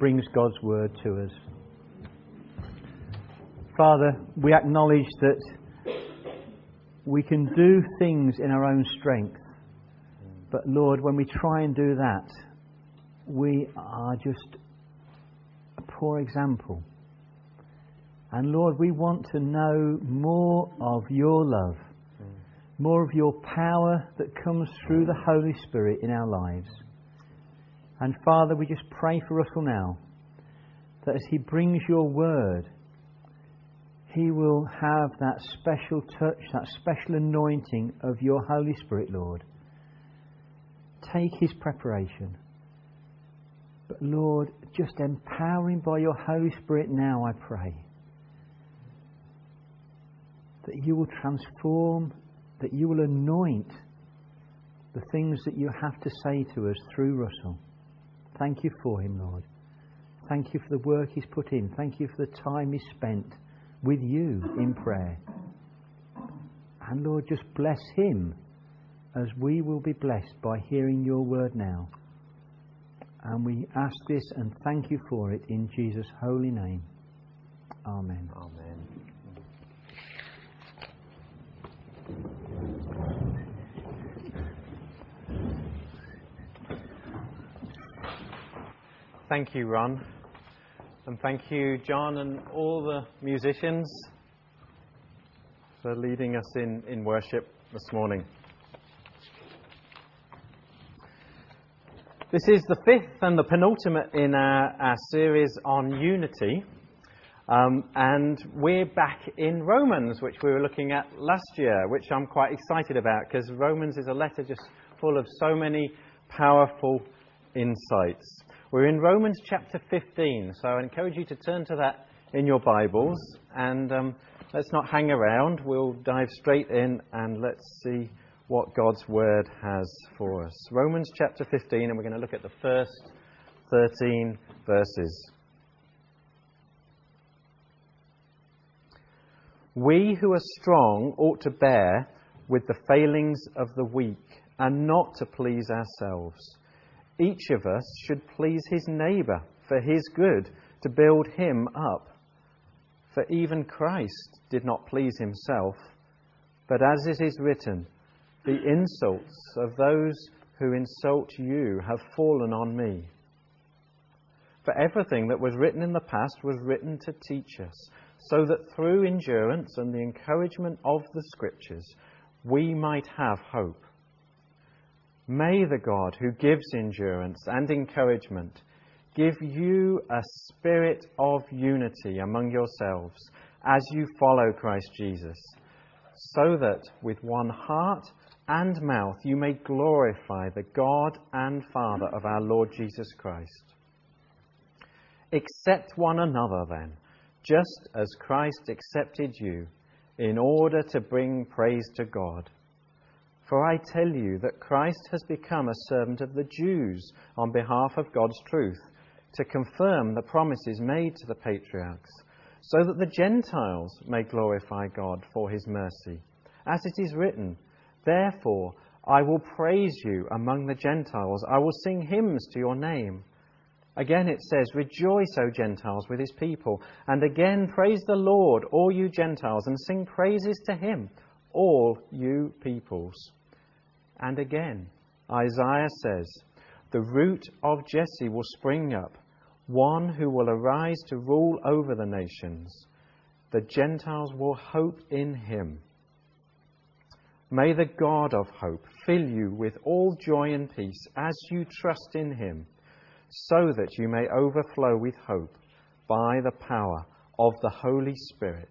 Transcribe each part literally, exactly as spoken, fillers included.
brings God's word to us. Father, we acknowledge that we can do things in our own strength. But Lord, when we try and do that, we are just a poor example. And Lord, we want to know more of your love, more of your power that comes through the Holy Spirit in our lives. And Father, we just pray for Russell now, that as he brings your word, he will have that special touch, that special anointing of your Holy Spirit, Lord. Take his preparation. But Lord, just empower him by your Holy Spirit now, I pray. That you will transform, that you will anoint the things that you have to say to us through Russell. Thank you for him, Lord. Thank you for the work he's put in. Thank you for the time he's spent with you in prayer. And Lord, just bless him as we will be blessed by hearing your word now. And we ask this and thank you for it in Jesus' holy name. Amen. Amen. Thank you, Ron. And thank you, John, and all the musicians for leading us in, in worship this morning. This is the fifth and the penultimate in our, our series on unity. Um, and we're back in Romans, which we were looking at last year, which I'm quite excited about, because Romans is a letter just full of so many powerful insights. We're in Romans chapter fifteen, so I encourage you to turn to that in your Bibles, and um, let's not hang around. We'll dive straight in and let's see what God's Word has for us. Romans chapter fifteen, and we're going to look at the first thirteen verses. We who are strong ought to bear with the failings of the weak and not to please ourselves. Each of us should please his neighbour for his good, to build him up. For even Christ did not please himself, but as it is written, the insults of those who insult you have fallen on me. For everything that was written in the past was written to teach us, so that through endurance and the encouragement of the Scriptures we might have hope. May the God who gives endurance and encouragement give you a spirit of unity among yourselves as you follow Christ Jesus, so that with one heart and mouth you may glorify the God and Father of our Lord Jesus Christ. Accept one another then, just as Christ accepted you, in order to bring praise to God. For I tell you that Christ has become a servant of the Jews on behalf of God's truth, to confirm the promises made to the patriarchs, so that the Gentiles may glorify God for his mercy. As it is written, therefore I will praise you among the Gentiles, I will sing hymns to your name. Again it says, rejoice, O Gentiles, with his people. And again, praise the Lord, all you Gentiles, and sing praises to him, all you peoples. And again, Isaiah says, the root of Jesse will spring up, one who will arise to rule over the nations. The Gentiles will hope in him. May the God of hope fill you with all joy and peace as you trust in him, so that you may overflow with hope by the power of the Holy Spirit.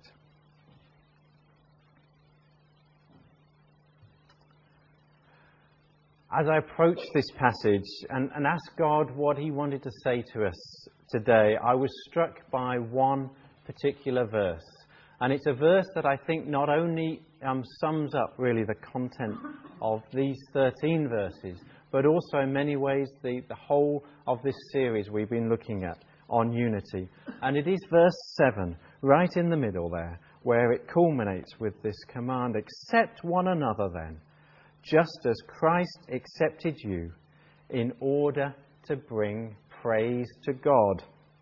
As I approach this passage and, and ask God what he wanted to say to us today, I was struck by one particular verse. And it's a verse that I think not only um, sums up really the content of these thirteen verses, but also in many ways the, the whole of this series we've been looking at on unity. And it is verse seven, right in the middle there, where it culminates with this command, accept one another then, just as Christ accepted you, in order to bring praise to God.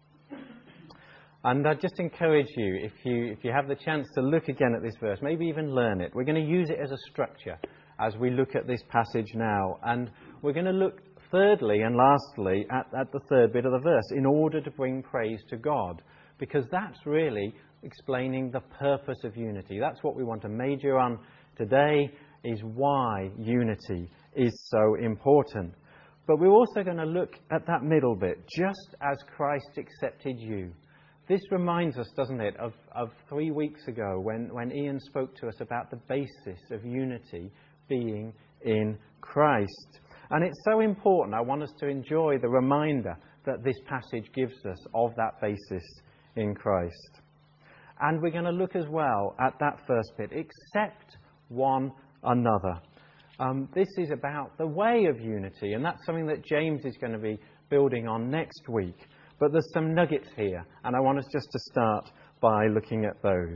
And I just encourage you, if you if you have the chance to look again at this verse, maybe even learn it. We're going to use it as a structure as we look at this passage now. And we're going to look thirdly and lastly at, at the third bit of the verse, in order to bring praise to God. Because that's really explaining the purpose of unity. That's what we want to major on today, is why unity is so important. But we're also going to look at that middle bit, just as Christ accepted you. This reminds us, doesn't it, of, of three weeks ago when, when Ian spoke to us about the basis of unity being in Christ. And it's so important. I want us to enjoy the reminder that this passage gives us of that basis in Christ. And we're going to look as well at that first bit, accept one another. Um, this is about the way of unity, and that's something that James is going to be building on next week. But there's some nuggets here, and I want us just to start by looking at those.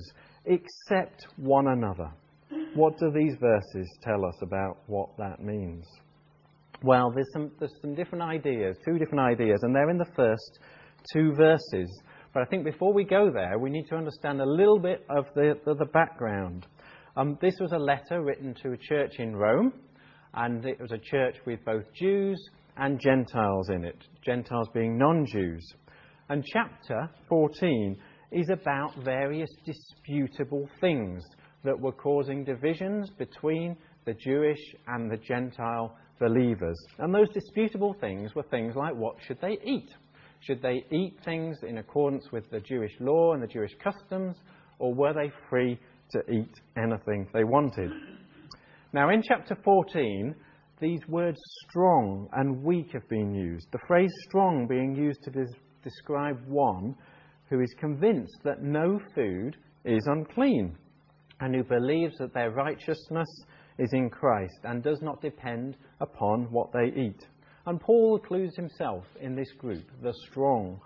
Accept one another. What do these verses tell us about what that means? Well, there's some, there's some different ideas, two different ideas, and they're in the first two verses. But I think before we go there, we need to understand a little bit of the, the, the background. Um, this was a letter written to a church in Rome, and it was a church with both Jews and Gentiles in it, Gentiles being non-Jews. And chapter fourteen is about various disputable things that were causing divisions between the Jewish and the Gentile believers. And those disputable things were things like, what should they eat? Should they eat things in accordance with the Jewish law and the Jewish customs, or were they free to eat anything they wanted? Now, in chapter fourteen, these words strong and weak have been used. The phrase strong being used to des- describe one who is convinced that no food is unclean and who believes that their righteousness is in Christ and does not depend upon what they eat. And Paul includes himself in this group, the strong.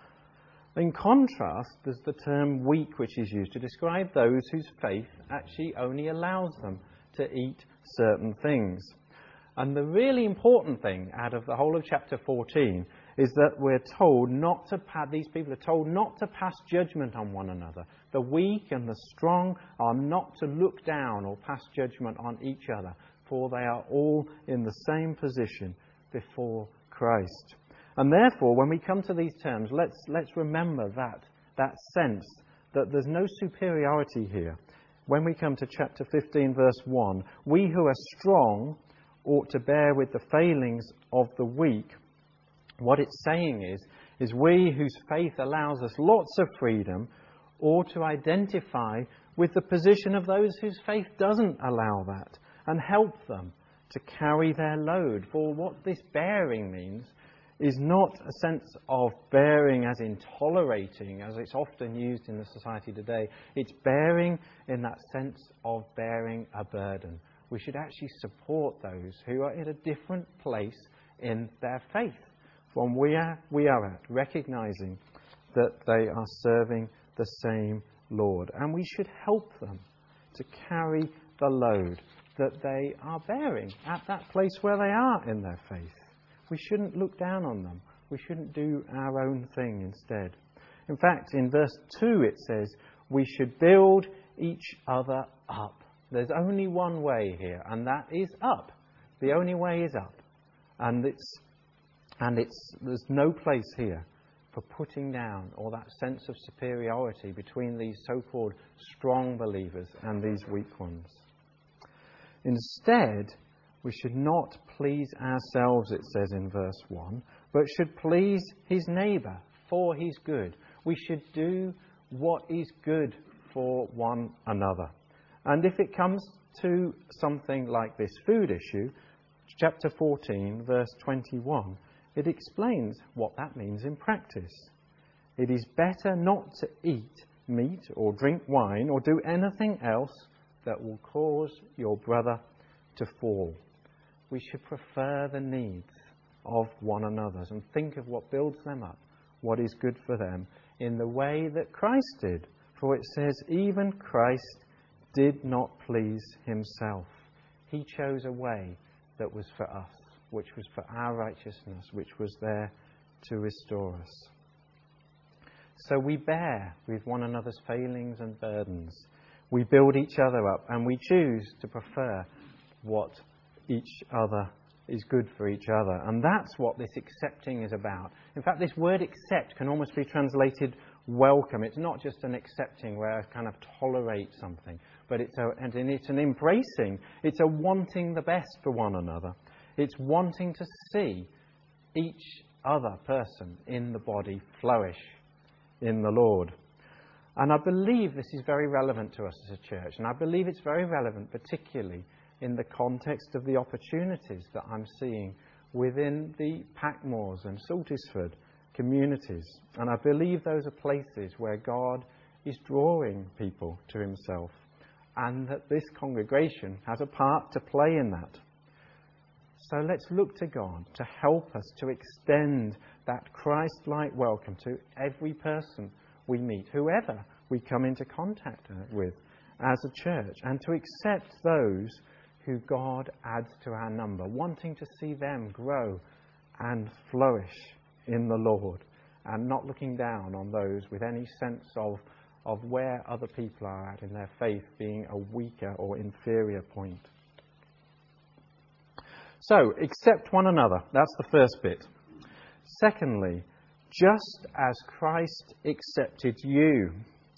In contrast, there's the term weak, which is used to describe those whose faith actually only allows them to eat certain things. And the really important thing out of the whole of chapter fourteen is that we're told not to, these people are told not to pass judgment on one another. The weak and the strong are not to look down or pass judgment on each other, for they are all in the same position before Christ. And therefore, when we come to these terms, let's let's remember that, that sense that there's no superiority here. When we come to chapter fifteen, verse one, we who are strong ought to bear with the failings of the weak. What it's saying is, is we whose faith allows us lots of freedom ought to identify with the position of those whose faith doesn't allow that and help them to carry their load. For what this bearing means is not a sense of bearing as in tolerating, as it's often used in the society today. It's bearing in that sense of bearing a burden. We should actually support those who are in a different place in their faith from we are, we are at, recognizing that they are serving the same Lord. And we should help them to carry the load that they are bearing at that place where they are in their faith. We shouldn't look down on them. We shouldn't do our own thing instead. In fact, in verse two it says, we should build each other up. There's only one way here, and that is up. The only way is up. And it's and it's there's no place here for putting down or that sense of superiority between these so-called strong believers and these weak ones. Instead, we should not please ourselves, it says in verse one, but should please his neighbour for his good. We should do what is good for one another. And if it comes to something like this food issue, chapter fourteen, verse twenty-one, it explains what that means in practice. It is better not to eat meat or drink wine or do anything else that will cause your brother to fall. We should prefer the needs of one another and think of what builds them up, what is good for them, in the way that Christ did. For it says, even Christ did not please himself. He chose a way that was for us, which was for our righteousness, which was there to restore us. So we bear with one another's failings and burdens. We build each other up, and we choose to prefer what each other is good for each other. And that's what this accepting is about. In fact, this word accept can almost be translated welcome. It's not just an accepting where I kind of tolerate something, but it's a, and it's an embracing. It's a wanting the best for one another. It's wanting to see each other person in the body flourish in the Lord. And I believe this is very relevant to us as a church, and I believe it's very relevant particularly in the context of the opportunities that I'm seeing within the Packmoors and Saltisford communities. And I believe those are places where God is drawing people to himself, and that this congregation has a part to play in that. So let's look to God to help us to extend that Christ-like welcome to every person we meet, whoever we come into contact with as a church, and to accept those who God adds to our number, wanting to see them grow and flourish in the Lord, and not looking down on those with any sense of, of where other people are at in their faith being a weaker or inferior point. So, accept one another. That's the first bit. Secondly, just as Christ accepted you.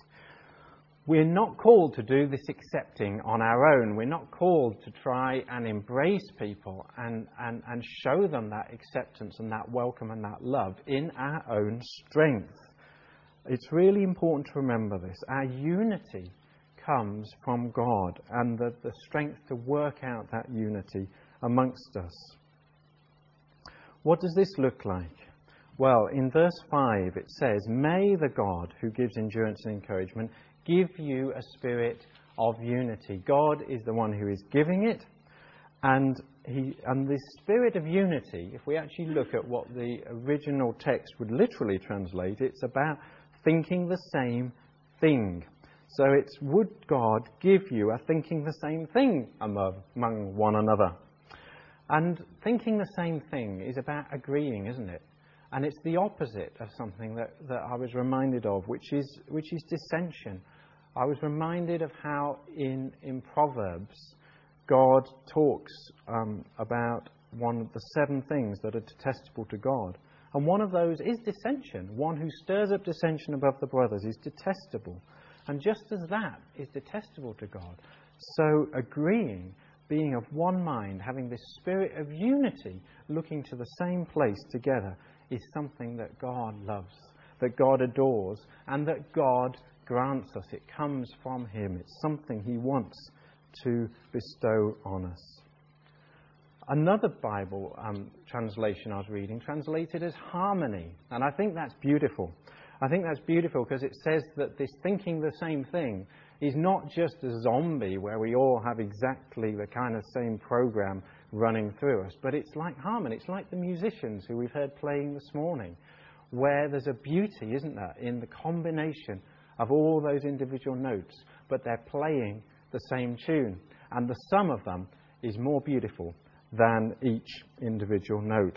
We're not called to do this accepting on our own. We're not called to try and embrace people and, and, and show them that acceptance and that welcome and that love in our own strength. It's really important to remember this. Our unity comes from God, and the, the strength to work out that unity amongst us. What does this look like? Well, in verse five it says, "May the God who gives endurance and encouragement give you a spirit of unity." God is the one who is giving it. And he and this spirit of unity, if we actually look at what the original text would literally translate, it's about thinking the same thing. So it's, would God give you a thinking the same thing among, among one another? And thinking the same thing is about agreeing, isn't it? And it's the opposite of something that, that I was reminded of, which is which is dissension. I was reminded of how in, in Proverbs, God talks um, about one of the seven things that are detestable to God. And one of those is dissension. One who stirs up dissension above the brothers is detestable. And just as that is detestable to God, so agreeing, being of one mind, having this spirit of unity, looking to the same place together, is something that God loves, that God adores, and that God grants us. It comes from him. It's something he wants to bestow on us. Another Bible um, translation I was reading translated as harmony, and I think that's beautiful. I think that's beautiful because it says that this thinking the same thing is not just a zombie where we all have exactly the kind of same program running through us, but it's like harmony. It's like the musicians who we've heard playing this morning, where there's a beauty, isn't there, in the combination of all those individual notes, but they're playing the same tune, and the sum of them is more beautiful than each individual note.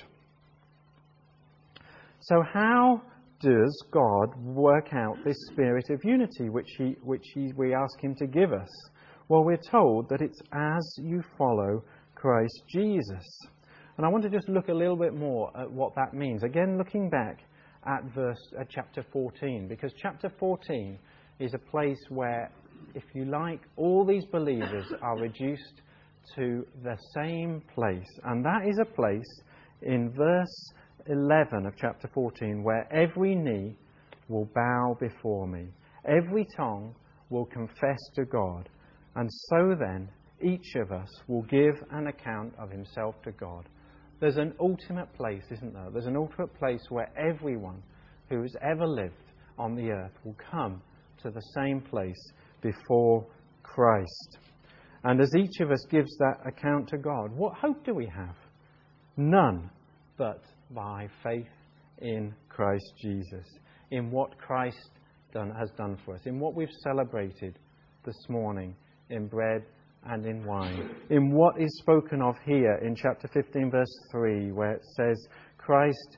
So how does God work out this spirit of unity which he, which he, we ask him to give us? Well, we're told that it's as you follow Christ Jesus. And I want to just look a little bit more at what that means. Again, looking back at verse at chapter fourteen, because chapter fourteen is a place where, if you like, all these believers are reduced to the same place. And that is a place in verse eleven of chapter fourteen where every knee will bow before me. Every tongue will confess to God. And so then, each of us will give an account of himself to God. There's an ultimate place, isn't there? There's an ultimate place where everyone who has ever lived on the earth will come to the same place before Christ. And as each of us gives that account to God, what hope do we have? None but by faith in Christ Jesus, in what Christ done, has done for us, in what we've celebrated this morning in bread and in wine, in what is spoken of here in chapter fifteen verse three, where it says Christ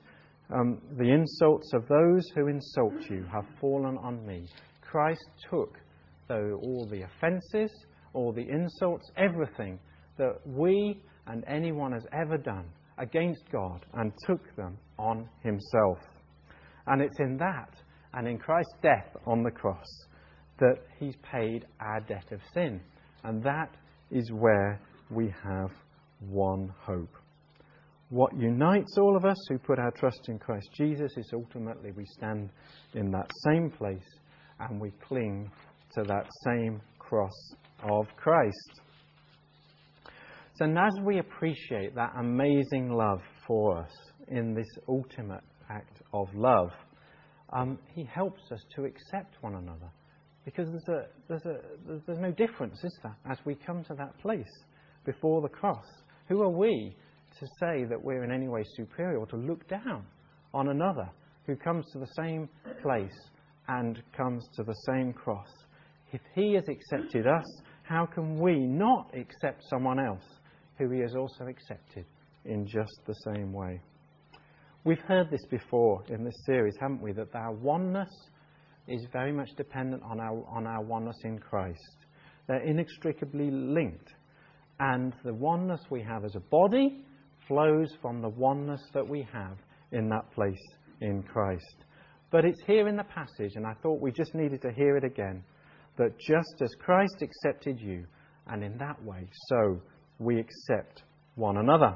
Um, the insults of those who insult you have fallen on me. Christ took though, all the offences, all the insults, everything that we and anyone has ever done against God, and took them on himself. And it's in that, and in Christ's death on the cross, that he's paid our debt of sin. And that is where we have one hope. What unites all of us who put our trust in Christ Jesus is ultimately we stand in that same place and we cling to that same cross of Christ. So as we appreciate that amazing love for us in this ultimate act of love, um, he helps us to accept one another. Because there's, a, there's, a, there's no difference, is there, as we come to that place before the cross? Who are we to say that we're in any way superior, or to look down on another who comes to the same place and comes to the same cross? If he has accepted us, how can we not accept someone else who he has also accepted in just the same way? We've heard this before in this series, haven't we? That our oneness is very much dependent on our, on our oneness in Christ. They're inextricably linked. And the oneness we have as a body flows from the oneness that we have in that place in Christ. But it's here in the passage, and I thought we just needed to hear it again, that just as Christ accepted you, and in that way, so we accept one another.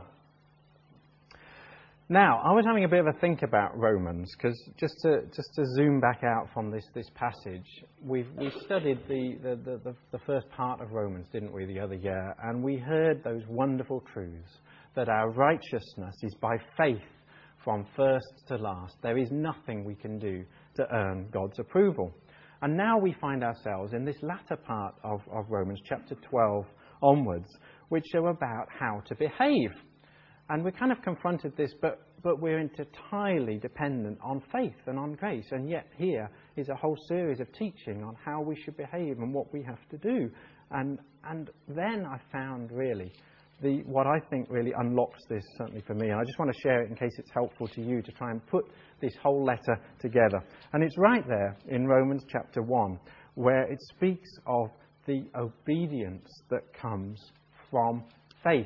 Now, I was having a bit of a think about Romans, because just to just to zoom back out from this, this passage, we've we studied the, the, the, the first part of Romans, didn't we, the other year, and we heard those wonderful truths, that our righteousness is by faith from first to last. There is nothing we can do to earn God's approval. And now we find ourselves in this latter part of, of Romans, chapter twelve onwards, which are about how to behave. And we're kind of confronted this, but, but we're entirely dependent on faith and on grace. And yet here is a whole series of teaching on how we should behave and what we have to do. And and then I found really the what I think really unlocks this, certainly for me. And I just want to share it in case it's helpful to you to try and put this whole letter together. And it's right there in Romans chapter one, where it speaks of the obedience that comes from faith.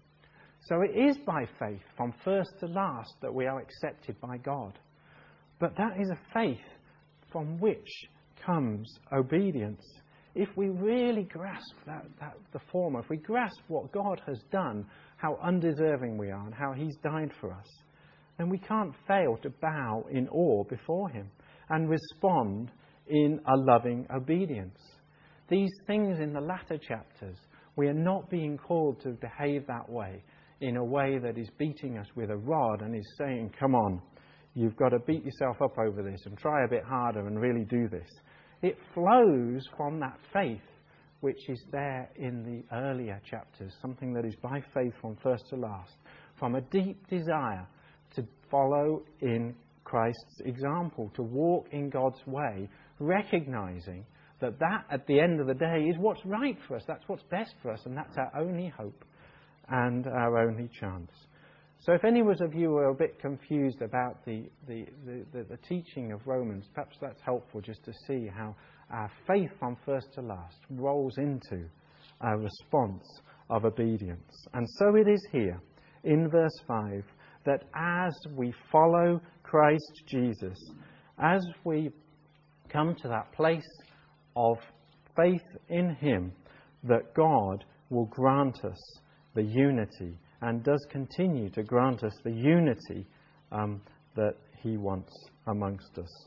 So it is by faith, from first to last, that we are accepted by God. But that is a faith from which comes obedience. If we really grasp that, that the former, if we grasp what God has done, how undeserving we are and how he's died for us, then we can't fail to bow in awe before him and respond in a loving obedience. These things in the latter chapters, we are not being called to behave that way, in a way that is beating us with a rod and is saying, come on, you've got to beat yourself up over this and try a bit harder and really do this. It flows from that faith which is there in the earlier chapters, something that is by faith from first to last, from a deep desire to follow in Christ's example, to walk in God's way, recognizing that that at the end of the day is what's right for us, that's what's best for us, and that's our only hope and our only chance. So if any of you are a bit confused about the, the, the, the, the teaching of Romans, perhaps that's helpful just to see how our faith from first to last rolls into a response of obedience. And so it is here in verse five that as we follow Christ Jesus, as we come to that place of faith in him, that God will grant us the unity, and does continue to grant us the unity um, that he wants amongst us.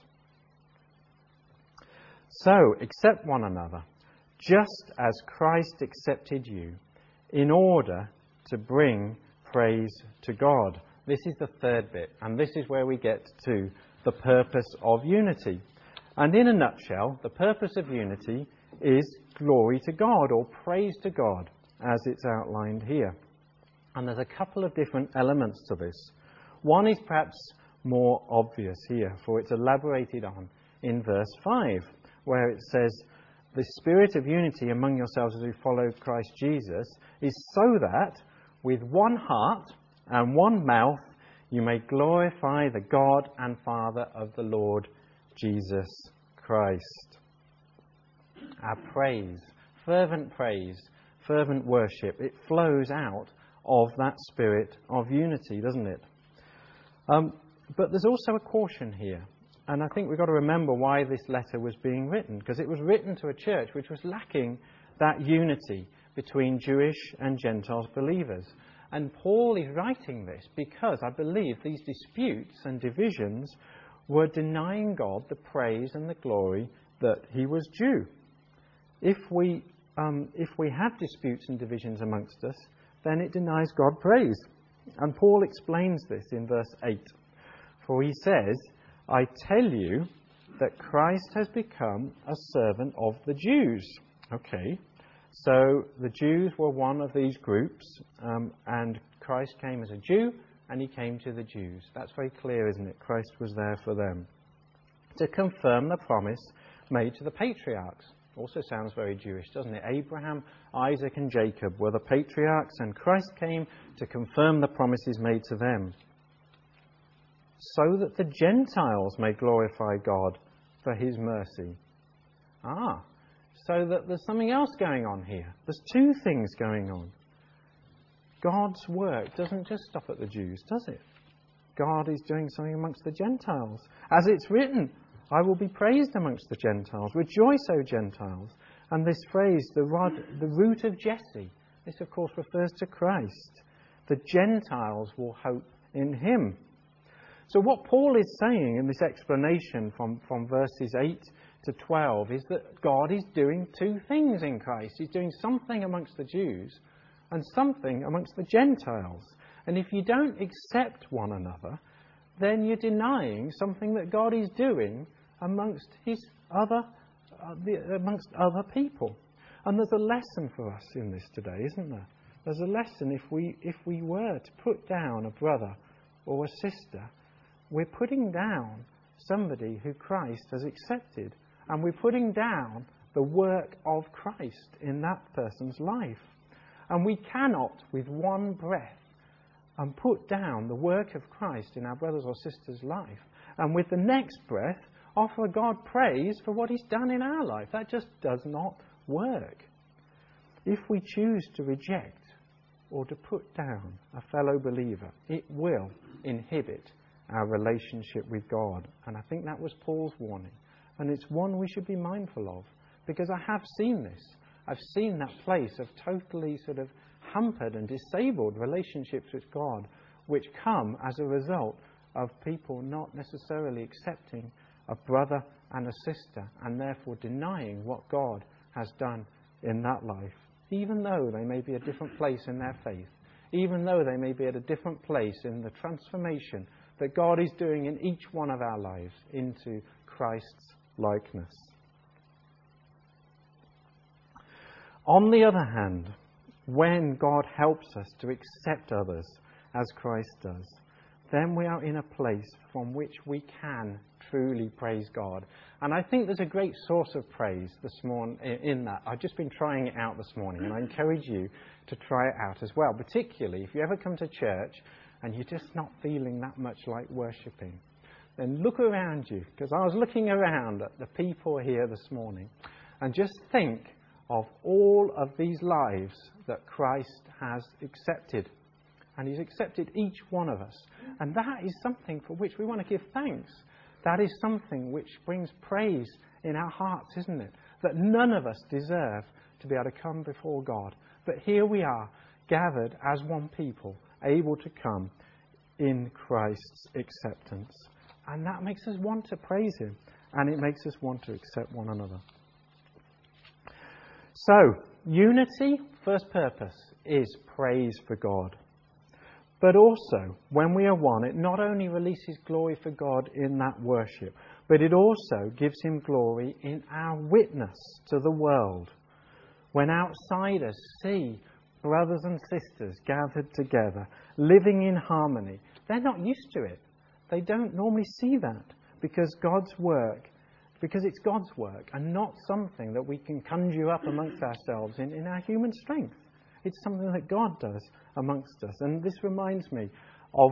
So, accept one another, just as Christ accepted you, in order to bring praise to God. This is the third bit, and this is where we get to the purpose of unity. And in a nutshell, the purpose of unity is glory to God, or praise to God, as it's outlined here. And there's a couple of different elements to this. One is perhaps more obvious here, for it's elaborated on in verse five, where it says, the spirit of unity among yourselves as you follow Christ Jesus is so that with one heart and one mouth you may glorify the God and Father of the Lord Jesus Christ. Our praise, fervent praise, fervent worship, it flows out of that spirit of unity, doesn't it? Um, but there's also a caution here. And I think we've got to remember why this letter was being written, because it was written to a church which was lacking that unity between Jewish and Gentile believers. And Paul is writing this because I believe these disputes and divisions were denying God the praise and the glory that he was due. If we, um, if we have disputes and divisions amongst us, then it denies God praise. And Paul explains this in verse eight. For he says, I tell you that Christ has become a servant of the Jews. Okay, so the Jews were one of these groups, um, and Christ came as a Jew, and he came to the Jews. That's very clear, isn't it? Christ was there for them. To confirm the promise made to the patriarchs. Also sounds very Jewish, doesn't it? Abraham, Isaac and Jacob were the patriarchs, and Christ came to confirm the promises made to them, so that the Gentiles may glorify God for his mercy. Ah, so that there's something else going on here. There's two things going on. God's work doesn't just stop at the Jews, does it? God is doing something amongst the Gentiles. As it's written, I will be praised amongst the Gentiles. Rejoice, O Gentiles. And this phrase, the rod, the root of Jesse, this of course refers to Christ. The Gentiles will hope in him. So what Paul is saying in this explanation from, from verses eight to twelve is that God is doing two things in Christ. He's doing something amongst the Jews and something amongst the Gentiles. And if you don't accept one another, then you're denying something that God is doing amongst his other, uh, the, amongst other people. And there's a lesson for us in this today, isn't there? There's a lesson if we if we were to put down a brother or a sister, we're putting down somebody who Christ has accepted. And we're putting down the work of Christ in that person's life. And we cannot, with one breath, um, put down the work of Christ in our brother's or sister's life, and with the next breath, offer God praise for what he's done in our life. That just does not work. If we choose to reject or to put down a fellow believer, it will inhibit our relationship with God. And I think that was Paul's warning. And it's one we should be mindful of, because I have seen this. I've seen that place of totally sort of hampered and disabled relationships with God, which come as a result of people not necessarily accepting a brother and a sister, and therefore denying what God has done in that life, even though they may be a different place in their faith, even though they may be at a different place in the transformation that God is doing in each one of our lives into Christ's likeness. On the other hand, when God helps us to accept others as Christ does, then we are in a place from which we can truly praise God. And I think there's a great source of praise this morning in that. I've just been trying it out this morning, and I encourage you to try it out as well, particularly if you ever come to church and you're just not feeling that much like worshipping. Then look around you, because I was looking around at the people here this morning, and just think of all of these lives that Christ has accepted. And he's accepted each one of us. And that is something for which we want to give thanks. That is something which brings praise in our hearts, isn't it? That none of us deserve to be able to come before God. But here we are, gathered as one people, able to come in Christ's acceptance. And that makes us want to praise him. And it makes us want to accept one another. So, unity, first purpose, is praise for God. But also, when we are one, it not only releases glory for God in that worship, but it also gives him glory in our witness to the world. When outsiders see brothers and sisters gathered together, living in harmony, they're not used to it. They don't normally see that because God's work, because it's God's work and not something that we can conjure up amongst ourselves in, in our human strength. It's something that God does amongst us. And this reminds me of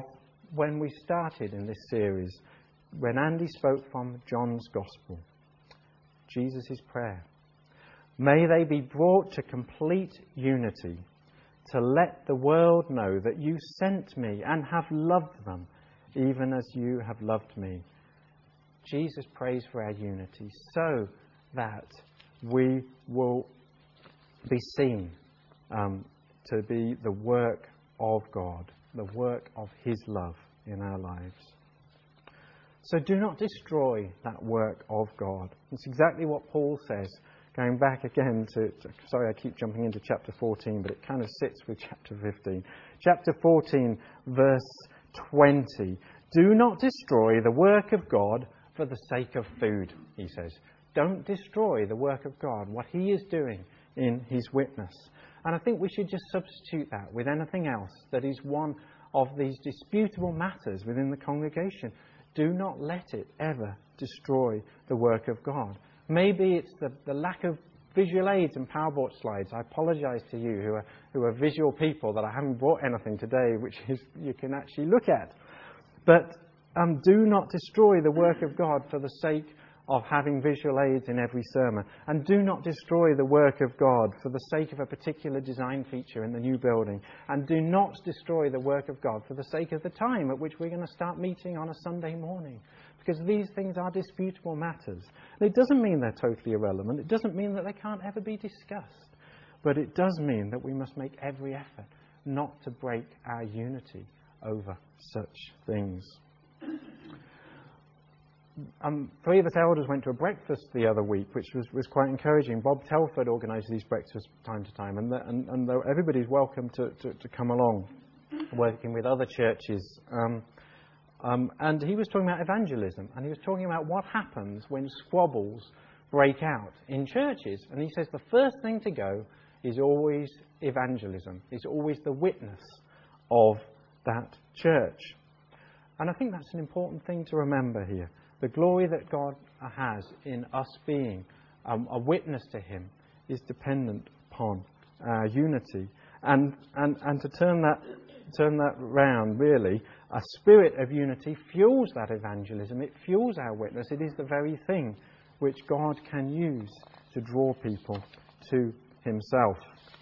when we started in this series, when Andy spoke from John's Gospel, Jesus' prayer. May they be brought to complete unity, to let the world know that you sent me and have loved them, even as you have loved me. Jesus prays for our unity so that we will be seen um, to be the work of God, the work of His love in our lives. So do not destroy that work of God. It's exactly what Paul says, going back again to, to, sorry I keep jumping into chapter fourteen, but it kind of sits with chapter fifteen. Chapter fourteen, verse twenty. Do not destroy the work of God for the sake of food, he says. Don't destroy the work of God, what He is doing in His witness. And I think we should just substitute that with anything else that is one of these disputable matters within the congregation. Do not let it ever destroy the work of God. Maybe it's the, the lack of visual aids and PowerPoint slides. I apologise to you who are, who are visual people that I haven't brought anything today which is you can actually look at. But um, do not destroy the work of God for the sake of having visual aids in every sermon. And do not destroy the work of God for the sake of a particular design feature in the new building. And do not destroy the work of God for the sake of the time at which we're going to start meeting on a Sunday morning. Because these things are disputable matters. And it doesn't mean they're totally irrelevant. It doesn't mean that they can't ever be discussed. But it does mean that we must make every effort not to break our unity over such things. Um, three of us elders went to a breakfast the other week, which was, was quite encouraging. Bob Telford organised these breakfasts time to time, and, the, and, and the, everybody's welcome to, to, to come along, working with other churches. Um, um, and he was talking about evangelism, and he was talking about what happens when squabbles break out in churches. And he says the first thing to go is always evangelism, is always the witness of that church. And I think that's an important thing to remember here. The glory that God has in us being um, a witness to Him is dependent upon our unity. And, and, and to turn that, turn that round, really, a spirit of unity fuels that evangelism. It fuels our witness. It is the very thing which God can use to draw people to Himself.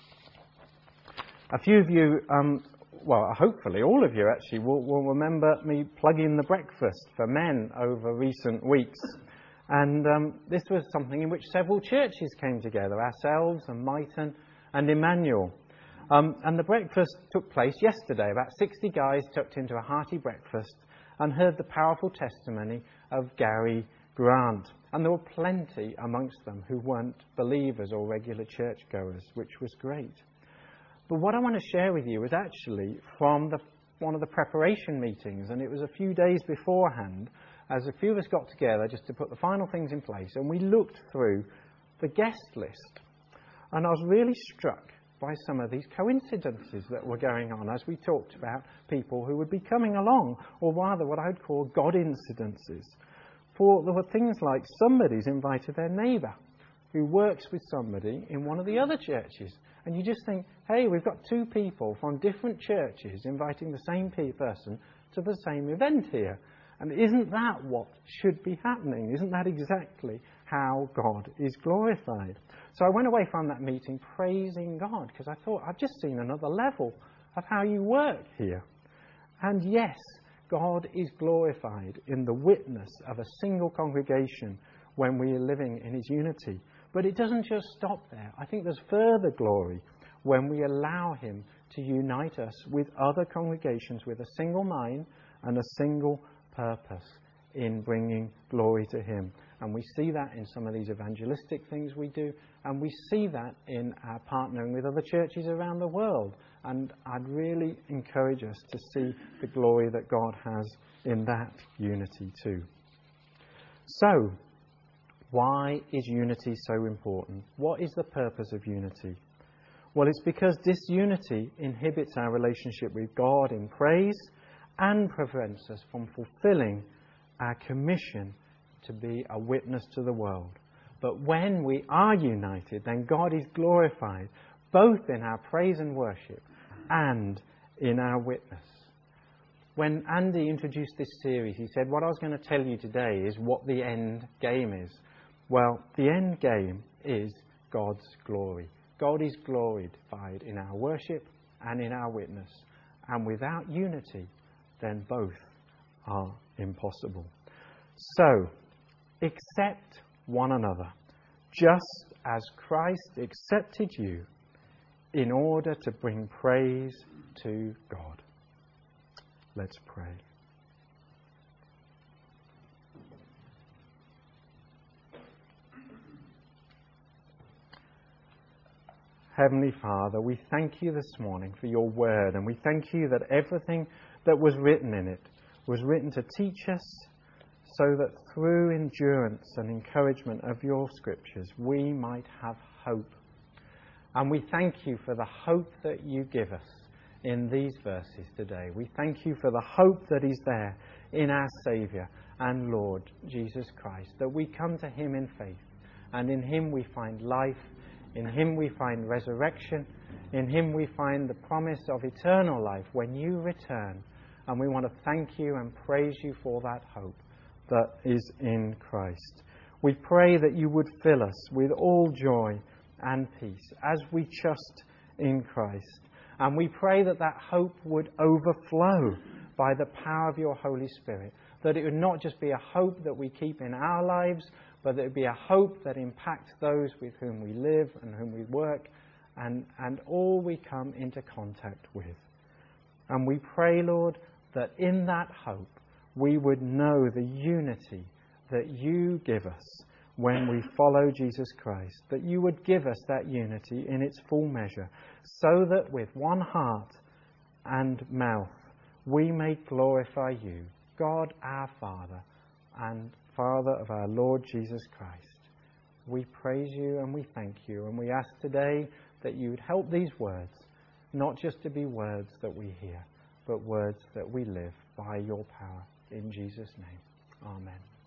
A few of you... Um, Well, hopefully all of you actually will, will remember me plugging the breakfast for men over recent weeks. And um, this was something in which several churches came together, ourselves and Myton and Emmanuel. Um, and the breakfast took place yesterday. About sixty guys tucked into a hearty breakfast and heard the powerful testimony of Gary Grant. And there were plenty amongst them who weren't believers or regular churchgoers, which was great. But what I want to share with you is actually from the, one of the preparation meetings, and it was a few days beforehand, as a few of us got together just to put the final things in place, and we looked through the guest list. And I was really struck by some of these coincidences that were going on as we talked about people who would be coming along, or rather what I'd call God-incidences. For there were things like somebody's invited their neighbour who works with somebody in one of the other churches. And you just think, hey, we've got two people from different churches inviting the same person to the same event here. And isn't that what should be happening? Isn't that exactly how God is glorified? So I went away from that meeting praising God, because I thought, I've just seen another level of how you work here. And yes, God is glorified in the witness of a single congregation when we are living in His unity. But it doesn't just stop there. I think there's further glory when we allow Him to unite us with other congregations with a single mind and a single purpose in bringing glory to Him. And we see that in some of these evangelistic things we do, and we see that in our partnering with other churches around the world. And I'd really encourage us to see the glory that God has in that unity too. So, why is unity so important? What is the purpose of unity? Well, it's because disunity inhibits our relationship with God in praise and prevents us from fulfilling our commission to be a witness to the world. But when we are united, then God is glorified both in our praise and worship and in our witness. When Andy introduced this series, he said, what I was going to tell you today is what the end game is. Well, the end game is God's glory. God is glorified in our worship and in our witness. And without unity, then both are impossible. So, accept one another, just as Christ accepted you, in order to bring praise to God. Let's pray. Heavenly Father, we thank you this morning for your word, and we thank you that everything that was written in it was written to teach us, so that through endurance and encouragement of your scriptures we might have hope. And we thank you for the hope that you give us in these verses today. We thank you for the hope that is there in our Saviour and Lord Jesus Christ, that we come to him in faith, and in him we find life, in him we find resurrection, in him we find the promise of eternal life when you return. And we want to thank you and praise you for that hope that is in Christ. We pray that you would fill us with all joy and peace as we trust in Christ. And we pray that that hope would overflow by the power of your Holy Spirit. That it would not just be a hope that we keep in our lives, but that it would be a hope that impacts those with whom we live and whom we work and, and all we come into contact with. And we pray, Lord, that in that hope we would know the unity that you give us when we follow Jesus Christ, that you would give us that unity in its full measure, so that with one heart and mouth we may glorify you, God our Father and Father of our Lord Jesus Christ. We praise you and we thank you, and we ask today that you would help these words not just to be words that we hear, but words that we live by your power. In Jesus' name, amen.